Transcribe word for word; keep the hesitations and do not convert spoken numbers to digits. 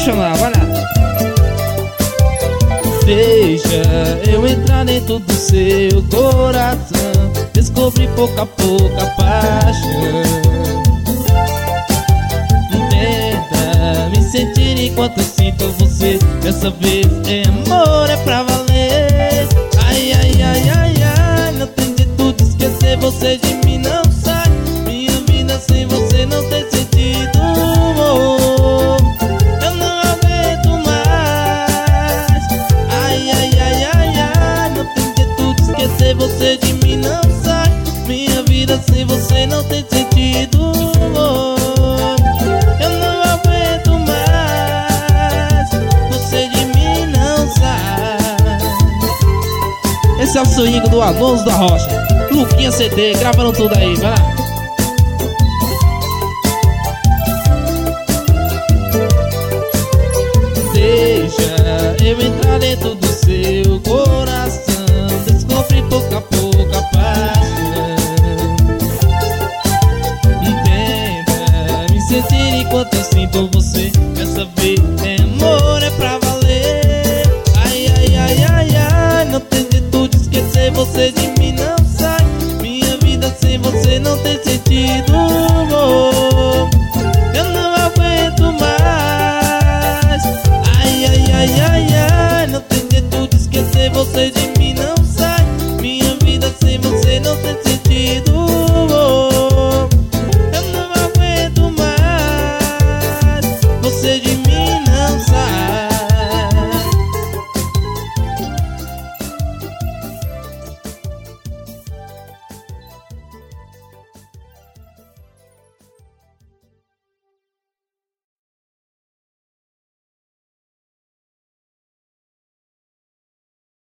apaixonar, vai lá. Deixa eu entrar dentro do seu coração, descobrir pouco a pouco a paixão. Tenta me sentir enquanto eu sinto você. Dessa vez é amor, é pra valer. Ai, ai, ai, ai, ai, não tem jeito de esquecer você de mim, não sai. Minha vida sem você não tem sentido. Oh, eu não aguento mais. Ai, ai, ai, ai, ai, não tem jeito de esquecer você de mim, não sai. Minha vida sem você não tem sentido. Oh, eu não aguento mais, você de mim não sai. Esse é o swing do Alonso da Rocha, Luquinha C D, gravando tudo aí, vai lá. Deixa eu entrar dentro do seu coração, descobrir pouco a pouco a paixão. Tenta me sentir enquanto eu sinto você. Dessa vez é amor, é pra valer. Ai, ai, ai, ai, ai, não tem jeito de esquecer você de mim, não sai. Minha vida sem você não tem sentido. Oh, eu não aguento mais. Ai, ai, ai, ai, ai, não tem jeito de esquecer você de mim.